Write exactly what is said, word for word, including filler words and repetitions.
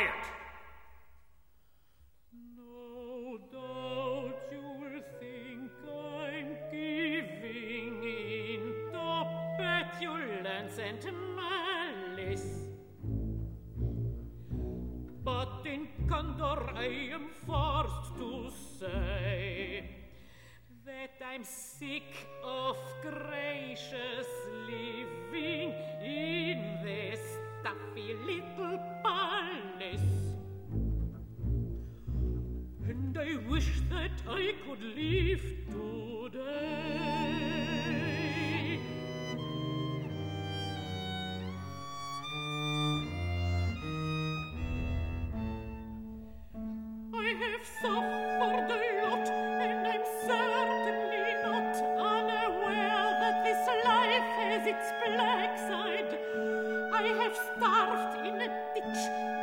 quiet. No doubt you'll think I'm giving in to petulance and malice. But in candor I am forced to say that I'm sick of gracious living in this stuffy little palace. And I wish that I could leave today. I have suffered a lot, and I'm certainly not unaware that this life has its black side. I have starved in a ditch,